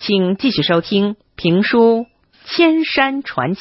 请继续收听评书《千山传奇》。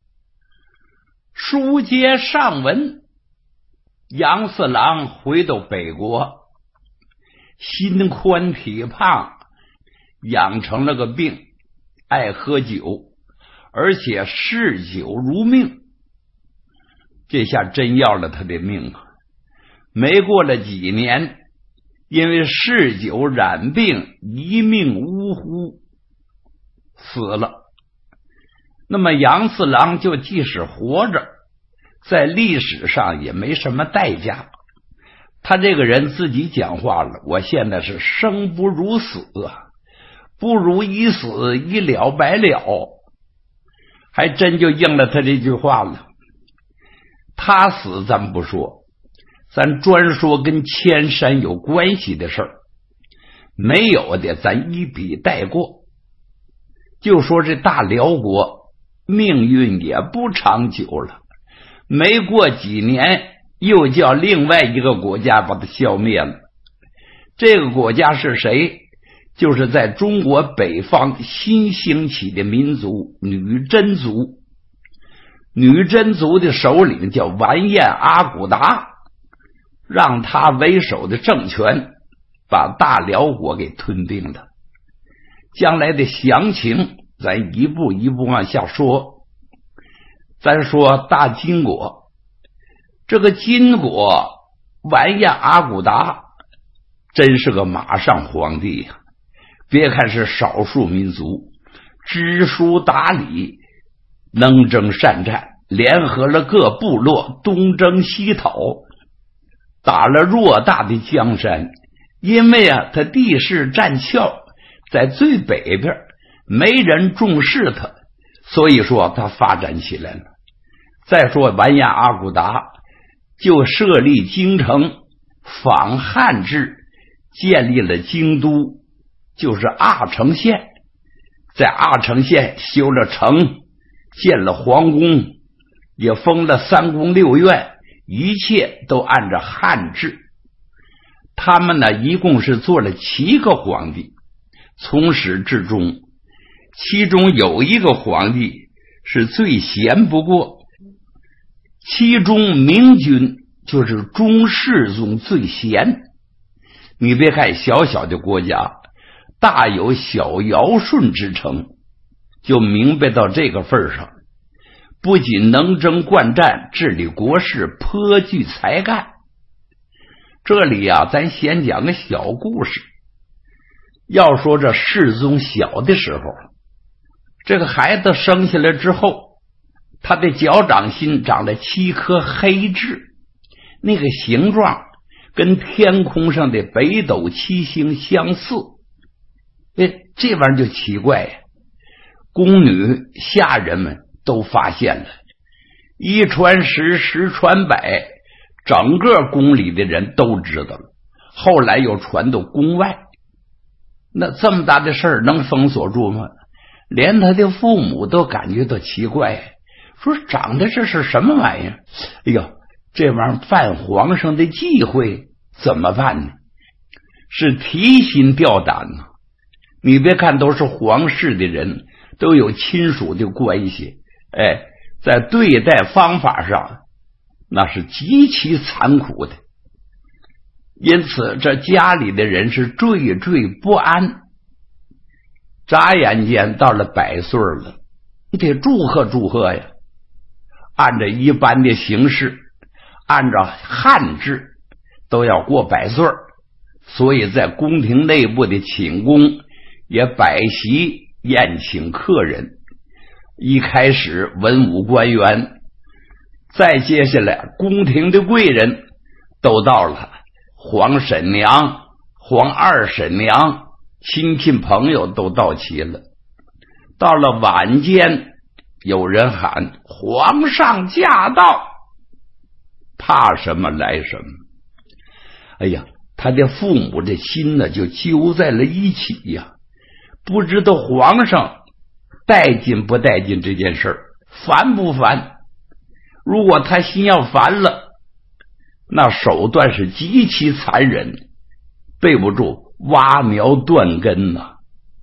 书接上文，杨四郎回到北国，心宽体胖，养成了个病，爱喝酒，而且嗜酒如命。这下真要了他的命啊！没过了几年，因为嗜酒染病，一命呜呼，死了。那么杨四郎就即使活着，在历史上也没什么代价。他这个人自己讲话了，我现在是生不如死啊，不如一死一了百了，还真就应了他这句话了。他死咱不说，咱专说跟千山有关系的事儿，没有的咱一笔带过。就说这大辽国命运也不长久了，没过几年又叫另外一个国家把它消灭了。这个国家是谁？就是在中国北方新兴起的民族女真族。女真族的首领叫完颜阿骨达，让他为首的政权把大辽国给吞并了。将来的详情咱一步一步往下说。咱说大金国，这个金国完颜阿骨达真是个马上皇帝呀！别看是少数民族，知书达理，能征善战，联合了各部落东征西讨，打了偌大的江山。因为他地势占峭，在最北边，没人重视他，所以说他发展起来了。再说完颜阿骨达就设立京城，仿汉制，建立了京都，就是阿城县。在阿城县修了城，建了皇宫，也封了三宫六院，一切都按照汉制。他们呢，一共是做了7个皇帝，从始至终。其中有一个皇帝是最贤不过，其中明君就是中世宗最贤。你别看小小的国家，大有小尧舜之称，就明白到这个份上。不仅能征惯战，治理国事颇具才干。这里咱先讲个小故事。要说这世宗小的时候，这个孩子生下来之后，他的脚掌心长了7颗黑痣，那个形状跟天空上的北斗七星相似。这玩意儿就奇怪呀。宫女下人们都发现了，一传十，十传百，整个宫里的人都知道了。后来又传到宫外，那这么大的事儿能封锁住吗？连他的父母都感觉到奇怪，说长得这是什么玩意儿？哎呦，这玩意儿犯皇上的忌讳，怎么办呢？是提心吊胆呢。你别看都是皇室的人，都有亲属的关系，在对待方法上那是极其残酷的。因此这家里的人是惴惴不安。眨眼间到了100岁了，你得祝贺祝贺呀。按照一般的形式，按照汉制都要过100岁，所以在宫廷内部的寝宫也摆席宴请客人。一开始文武官员，再接下来宫廷的贵人都到了，皇婶娘、皇二婶娘，亲戚朋友都到齐了。到了晚间，有人喊皇上驾到，怕什么来什么。哎呀，他的父母的心呢就揪在了一起呀，不知道皇上带劲不带劲这件事儿，烦不烦？如果他心要烦了，那手段是极其残忍，备不住挖苗断根呐。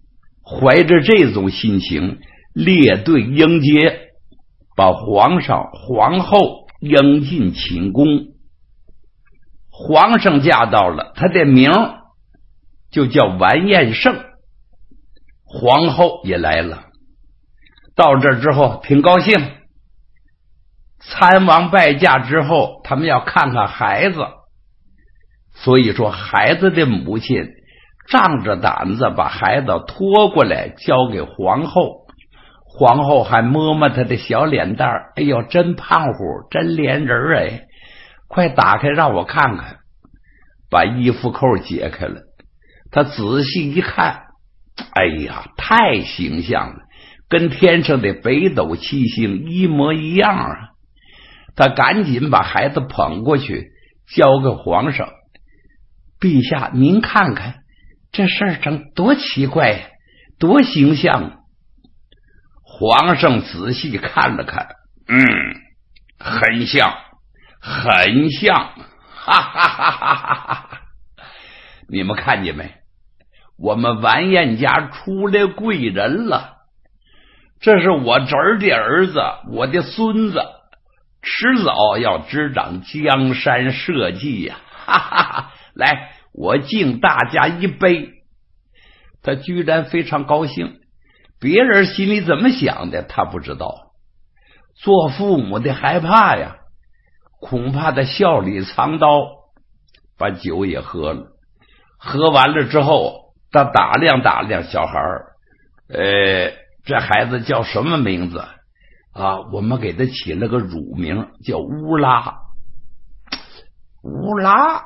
怀着这种心情列队迎接，把皇上皇后迎进寝宫。皇上驾到了，他的名就叫完颜晟，皇后也来了。到这之后挺高兴，参王拜驾之后，他们要看看孩子，所以说孩子的母亲仗着胆子把孩子拖过来交给皇后，皇后还摸摸他的小脸蛋，哎呦，真胖乎，真连人哎，快打开让我看看。把衣服扣解开了，他仔细一看，哎呀，太形象了，跟天上的北斗七星一模一样啊！他赶紧把孩子捧过去交给皇上，陛下您看看这事儿整多奇怪呀，多形象。皇上仔细看了看，很像，很像，哈哈哈哈哈哈！你们看见没？我们完颜家出来贵人了，这是我侄儿的儿子，我的孙子，迟早要执掌江山社稷呀！哈哈哈！来，我敬大家一杯。他居然非常高兴，别人心里怎么想的他不知道，做父母的害怕呀，恐怕他笑里藏刀，把酒也喝了。喝完了之后，他打量打量小孩这孩子叫什么名字啊？我们给他起了个乳名，叫乌拉。乌拉，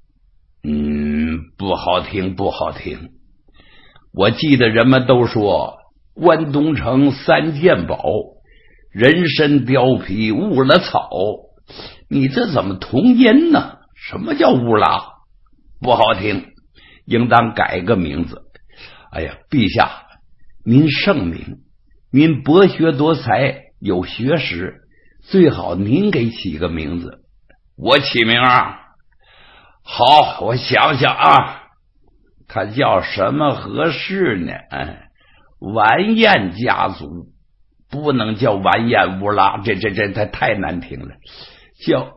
不好听，不好听。我记得人们都说关东城三件宝，人参貂皮误了草，你这怎么同音呢？什么叫乌拉？不好听，应当改个名字。哎呀，陛下您圣明，您博学多才，有学识，最好您给起个名字。我起名啊？好，我想想啊，他叫什么合适呢？完颜家族，不能叫完颜乌拉，这太难听了。叫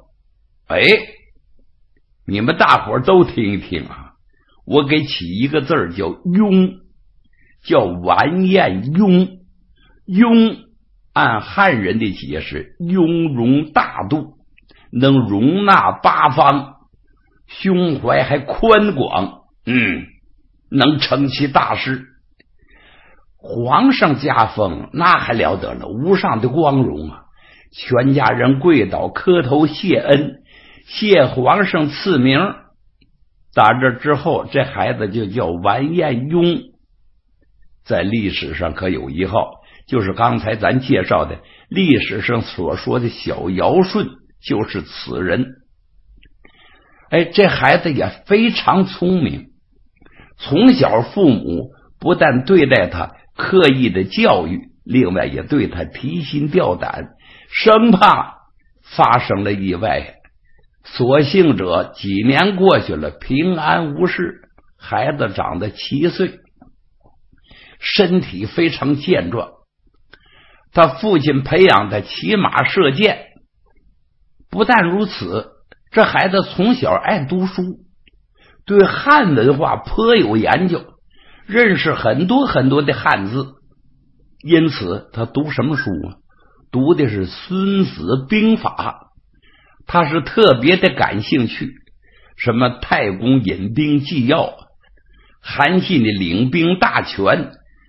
你们大伙都听一听啊，我给起一个字儿叫雍，叫完颜雍。雍按汉人的解释，雍容大度，能容纳八方，胸怀还宽广，能成其大事。皇上家风那还了得了，无上的光荣啊！全家人跪倒磕头谢恩，谢皇上赐名。打这之后，这孩子就叫完颜雍。在历史上可有一号，就是刚才咱介绍的历史上所说的小尧舜，就是此人。这孩子也非常聪明，从小父母不但对待他刻意的教育，另外也对他提心吊胆，生怕发生了意外。所幸者几年过去了，平安无事，孩子长得7岁，身体非常健壮。他父亲培养他骑马射箭。不但如此，这孩子从小爱读书，对汉文化颇有研究，认识很多很多的汉字。因此他读什么书啊？读的是《孙子兵法》，他是特别的感兴趣，什么太公引兵纪要，韩信的领兵大全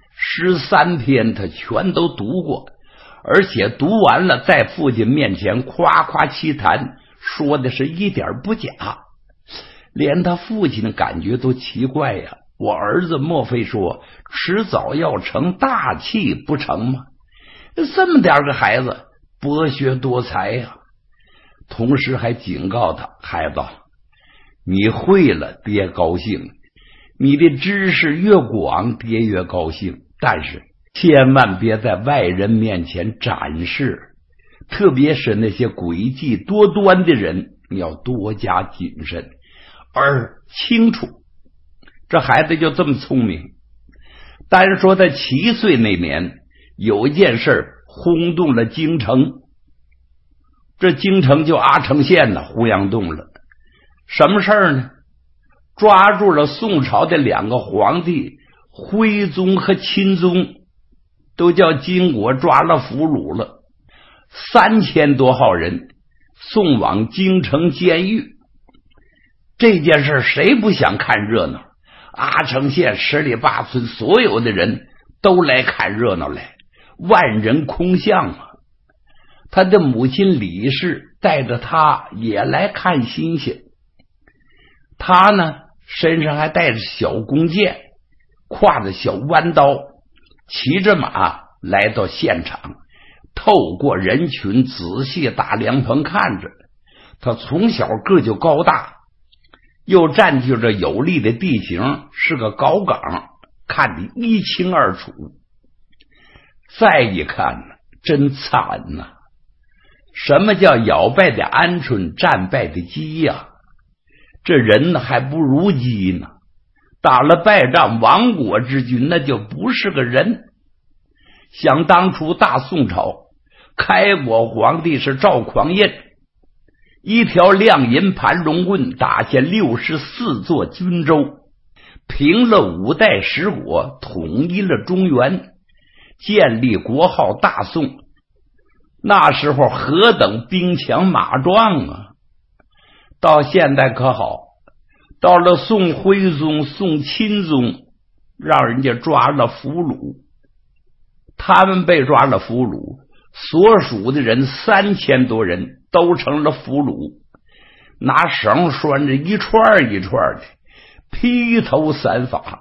13篇他全都读过，而且读完了在父亲面前夸夸其谈，说的是一点不假。连他父亲的感觉都奇怪呀，我儿子莫非说迟早要成大器不成吗？这么点个孩子博学多才呀。同时还警告他，孩子，你会了爹高兴，你的知识越广爹越高兴，但是千万别在外人面前展示，特别是那些诡计多端的人，你要多加谨慎而清楚。这孩子就这么聪明， 但是说他7岁那年有一件事轰动了京城，这京城就阿城县呢呼扬动了。什么事呢？抓住了宋朝的2个皇帝徽宗和钦宗，都叫金国抓了俘虏了，3000多号人送往京城监狱。这件事谁不想看热闹？阿城县10里8村所有的人都来看热闹来，万人空巷啊！他的母亲李氏带着他也来看新鲜。他呢身上还带着小弓箭，挎着小弯刀，骑着马来到现场，透过人群仔细大凉棚看着。他从小个就高大，又占据着有利的地形，是个高岗，看得一清二楚。再一看呢，真惨呐！什么叫咬败的鹌鹑，战败的鸡呀？这人呢还不如鸡呢，打了败仗亡国之君，那就不是个人。想当初大宋朝开国皇帝是赵匡胤，一条亮银盘龙棍打下64座军州，平了5代十国，统一了中原，建立国号大宋。那时候何等兵强马壮啊！到现在可好，到了宋徽宗、宋钦宗，让人家抓了俘虏，他们被抓了俘虏，所属的人3000多人都成了俘虏，拿绳拴着一串一串的，披头散发。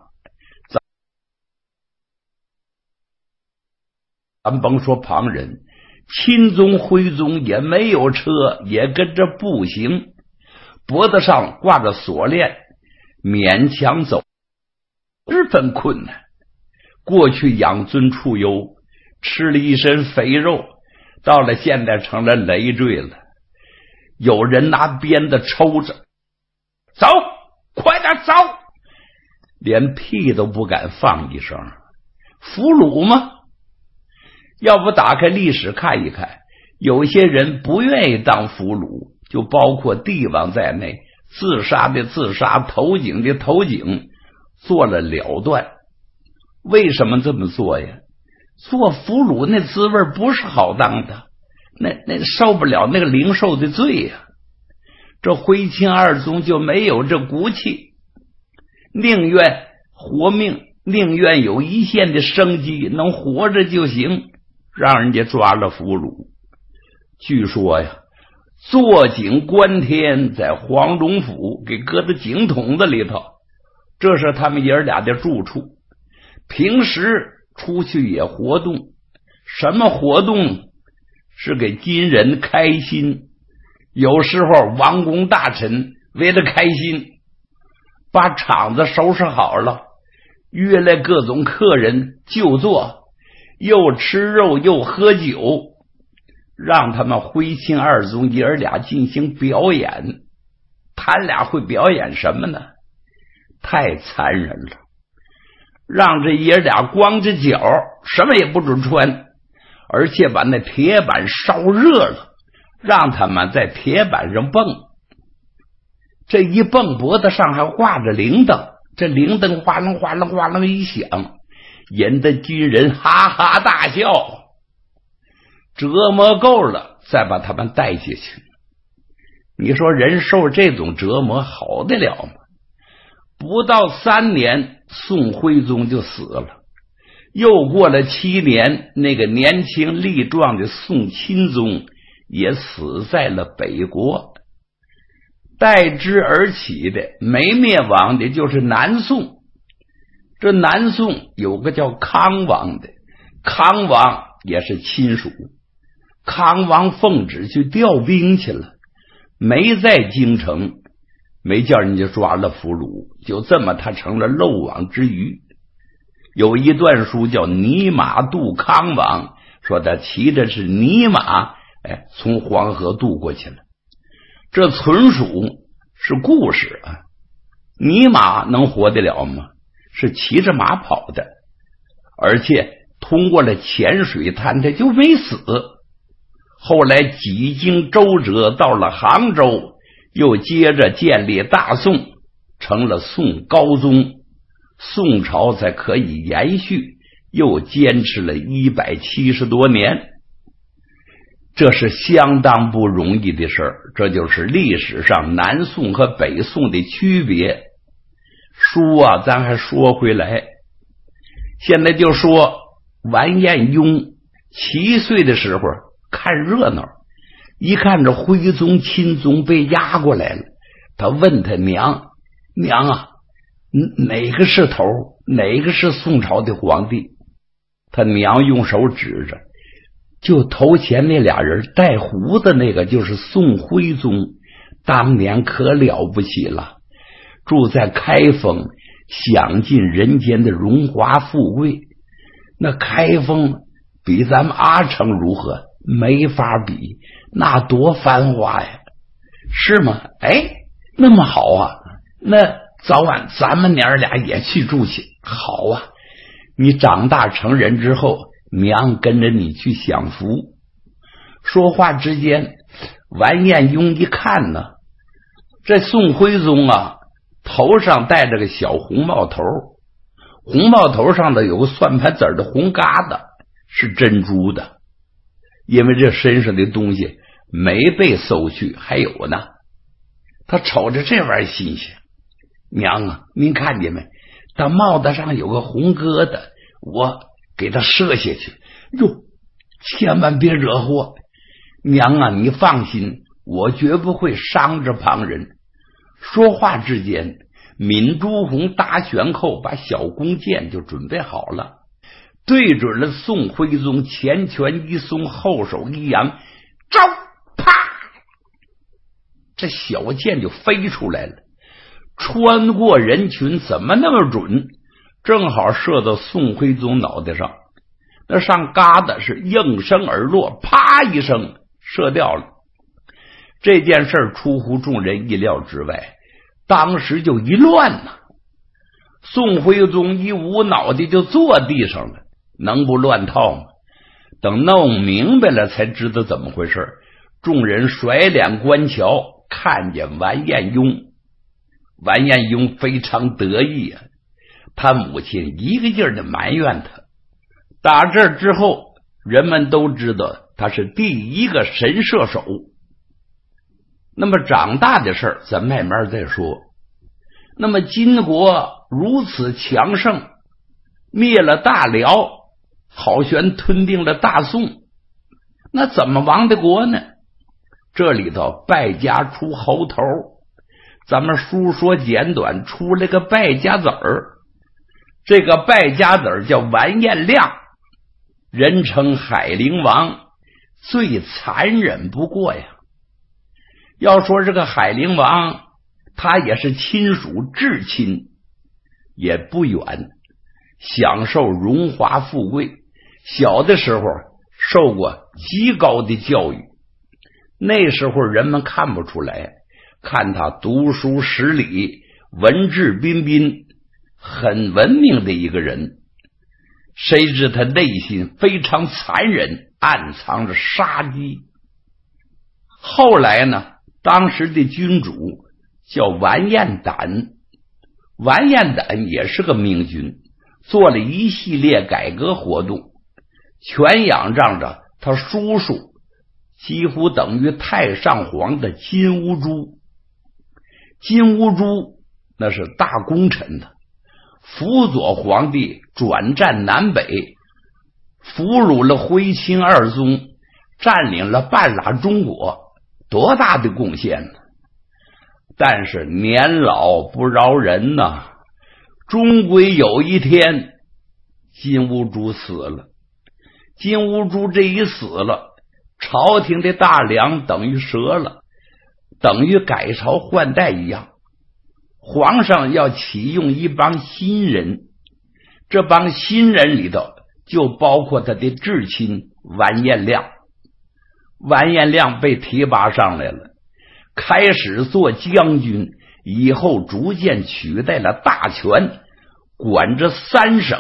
咱甭说旁人，钦宗、徽宗也没有车，也跟着步行，脖子上挂着锁链，勉强走，十分困难。过去养尊处优，吃了一身肥肉，到了现在成了累赘了。有人拿鞭子抽着，走，快点走，连屁都不敢放一声。俘虏吗？要不打开历史看一看，有些人不愿意当俘虏，就包括帝王在内，自杀的自杀，投井的投井，做了了断。为什么这么做呀？做俘虏那滋味不是好当的，那受不了那个灵受的罪呀。这徽钦二宗就没有这骨气，宁愿活命，宁愿有一线的生机，能活着就行，让人家抓了俘虏。据说呀，坐井观天在黄龙府给搁在井筒子里头，这是他们爷俩的住处。平时出去也活动，什么活动？是给金人开心。有时候王公大臣为了开心，把场子收拾好了，约来各种客人就坐，又吃肉又喝酒，让他们徽钦二宗爷俩进行表演。他俩会表演什么呢？太残忍了，让这爷俩光着脚，什么也不准穿，而且把那铁板烧热了，让他们在铁板上蹦。这一蹦，脖子上还挂着铃铛，这铃铛哗啷哗啷哗啷一响，引得军人哈哈大笑。折磨够了，再把他们带下去。你说人受这种折磨好得了吗？不到3年，宋徽宗就死了。又过了7年，那个年轻力壮的宋钦宗也死在了北国。代之而起的没灭亡的就是南宋。这南宋有个叫康王的，康王也是亲属。康王奉旨去调兵去了，没在京城，没叫人家抓了俘虏，就这么他成了漏网之鱼。有一段书叫泥马渡康王，说他骑的是泥马，从黄河渡过去了。这纯属是故事啊，泥马能活得了吗？是骑着马跑的， 而且通过了潜水探，他就没死。后来几经周折，到了杭州，又接着建立大宋，成了宋高宗，宋朝才可以延续，又坚持了170多年。这是相当不容易的事儿，这就是历史上南宋和北宋的区别。书啊，咱还说回来，现在就说完颜雍7岁的时候看热闹，一看这徽宗钦宗被押过来了，他问他娘啊，哪个是头，哪个是宋朝的皇帝？他娘用手指着，就头前那俩人带胡子那个就是宋徽宗，当年可了不起了，住在开封，享尽人间的荣华富贵。那开封比咱们阿城如何？没法比，那多繁华呀，是吗？哎，那么好啊，那早晚咱们娘俩也去住去。好啊，你长大成人之后，娘跟着你去享福。说话之间，完颜雍一看呢，这宋徽宗啊，头上戴着个小红帽头，红帽头上的有个算盘子的红疙瘩是珍珠的，因为这身上的东西没被搜去，还有呢。他瞅着这玩意儿新鲜，娘啊，您看见没？他帽子上有个红疙瘩，我给他射下去。哟，千万别惹祸。娘啊，你放心，我绝不会伤着旁人。说话之间，闵朱红打旋扣，把小弓箭就准备好了，对准了宋徽宗，前拳一松，后手一扬，招！啪！这小箭就飞出来了，穿过人群，怎么那么准？正好射到宋徽宗脑袋上，那上疙瘩是应声而落，啪一声射掉了。这件事出乎众人意料之外，当时就一乱呐。宋徽宗一捂脑袋就坐地上了，能不乱套吗？等弄明白了才知道怎么回事。众人甩脸观瞧，看见完颜雍，完颜雍非常得意啊，他母亲一个劲儿的埋怨他。打这之后，人们都知道他是第一个神射手。那么长大的事儿咱慢慢再说。那么金国如此强盛，灭了大辽，好悬吞并了大宋，那怎么亡的国呢？这里头败家出猴头，咱们书说简短，出了个败家子儿。这个败家子儿叫完颜亮，人称海陵王，最残忍不过呀。要说这个海陵王，他也是亲属至亲，也不远，享受荣华富贵，小的时候受过极高的教育。那时候人们看不出来，看他读书识礼，文质彬彬，很文明的一个人。谁知他内心非常残忍，暗藏着杀机。后来呢，当时的君主叫完颜党，完颜党也是个明君，做了一系列改革活动，全仰仗着他叔叔，几乎等于太上皇的金兀术。金兀术那是大功臣的，辅佐皇帝转战南北，俘虏了徽钦二宗，占领了半拉中国，多大的贡献呢？但是年老不饶人呐，终归有一天金兀术死了。金兀术这一死了，朝廷的大梁等于折了，等于改朝换代一样。皇上要启用一帮新人，这帮新人里头就包括他的至亲完颜亮。完颜亮被提拔上来了，开始做将军，以后逐渐取代了大权，管着3省，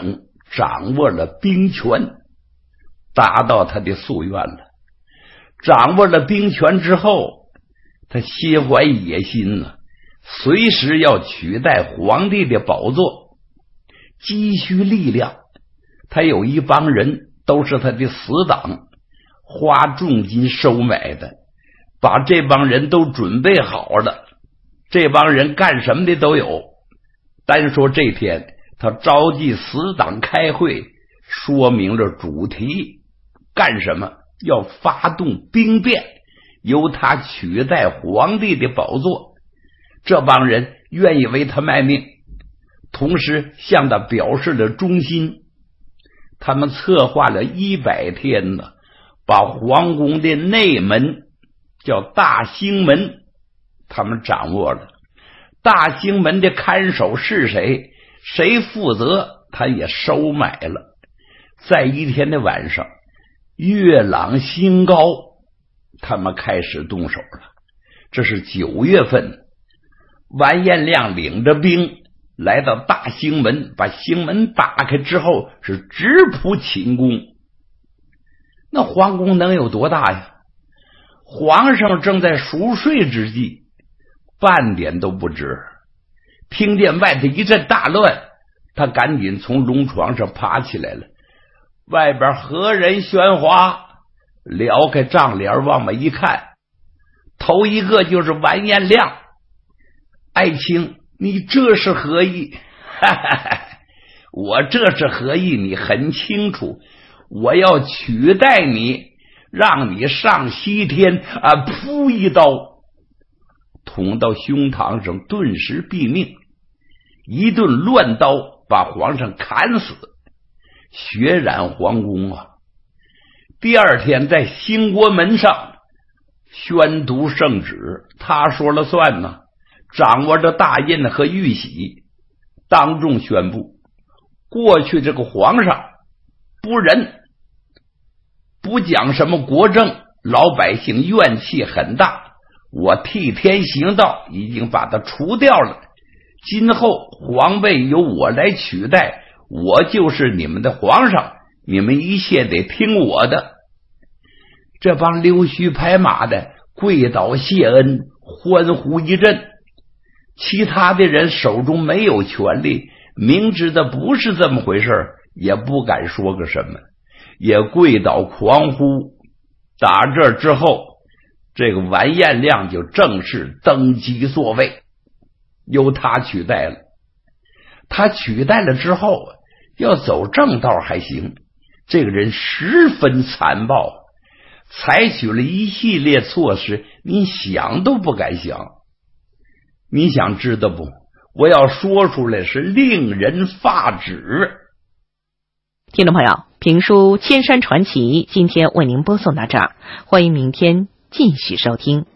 掌握了兵权，达到他的夙愿了。掌握了兵权之后，他心怀野心呢，随时要取代皇帝的宝座，急需力量。他有一帮人都是他的死党，花重金收买的，把这帮人都准备好了。这帮人干什么的都有。单说这天他召集死党开会，说明了主题，干什么？要发动兵变，由他取代皇帝的宝座。这帮人愿意为他卖命，同时向他表示了忠心。他们策划了100天呢，把皇宫的内门叫大兴门他们掌握了。大兴门的看守是谁，谁负责，他也收买了。在一天的晚上，月朗星高，他们开始动手了。这是9月份，完颜亮领着兵来到大兴门，把兴门打开之后是直扑寝宫。那皇宫能有多大呀？皇上正在熟睡之际，半点都不知。听见外头一阵大乱，他赶紧从龙床上爬起来了。外边何人喧哗？撩开帐帘往外一看，头一个就是完颜亮。爱卿，你这是何意？哈哈哈，我这是何意你很清楚，我要取代你，让你上西天啊！噗一刀捅到胸膛上，顿时毙命。一顿乱刀把皇上砍死，血染皇宫啊！第二天在兴国门上宣读圣旨，他说了算呢，掌握着大印和玉玺，当众宣布，过去这个皇上不仁，不讲什么国政，老百姓怨气很大，我替天行道，已经把他除掉了。今后皇位由我来取代，我就是你们的皇上，你们一切得听我的。这帮溜须拍马的跪倒谢恩，欢呼一阵。其他的人手中没有权力，明知道不是这么回事，也不敢说个什么，也跪倒狂呼。打这之后，这个完颜亮就正式登基座位，由他取代了。他取代了之后，要走正道还行，这个人十分残暴，采取了一系列措施，你想都不敢想。你想知道不？我要说出来是令人发指。 听众朋友，评书《千山传奇》今天为您播送到这儿，欢迎明天继续收听。